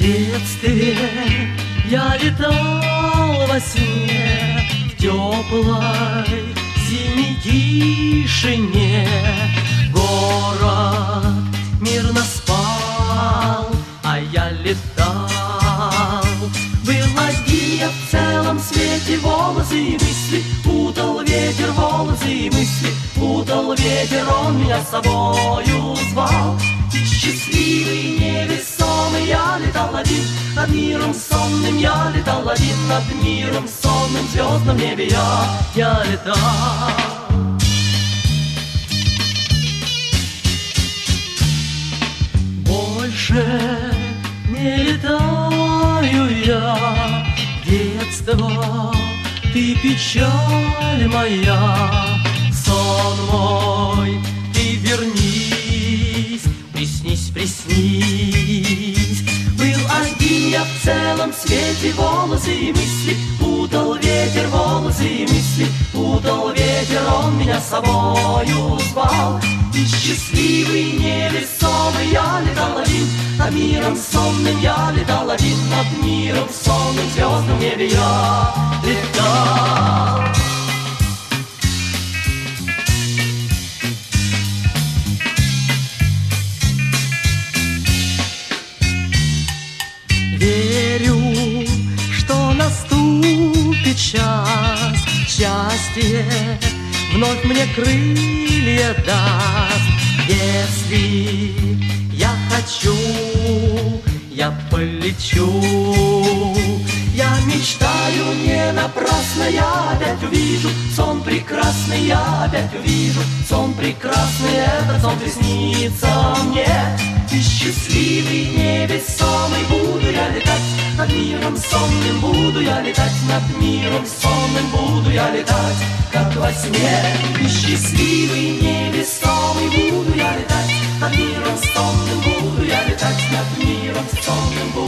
детстве я летал во сне в теплой зимней тишине. Город мирно спал, а я летал. Был один я в целом свете, волосы и мысли путал ветер, волосы и мысли путал ветер, он меня с собою звал. И счастливый, невесомый я летал один, над миром сонным я летал один, над миром сонным в звездном небе я летал. Больше не летаю я, детство, ты печаль моя. Сон мой, ты вернись, приснись, приснись. Был один я в целом свете, волосы и мысли путал ветер, волосы и мысли путал ветер, он меня с собою звал. И счастливый, невесомый я летал один, над миром сонным я летал один, над миром сонным в звездном небе я летал. Верю, что наступит час, счастье вновь мне крылья даст. Если я хочу, я полечу. Я мечтаю не напрасно, я опять увижу сон прекрасный, я опять увижу сон прекрасный, этот сон приснится мне. И счастливый, невесомый буду я летать, над миром сонным буду я летать, над миром сонным буду я летать, как во сне. И счастливый, невесомый буду я летать, над миром сонным буду я летать, над миром сонным буду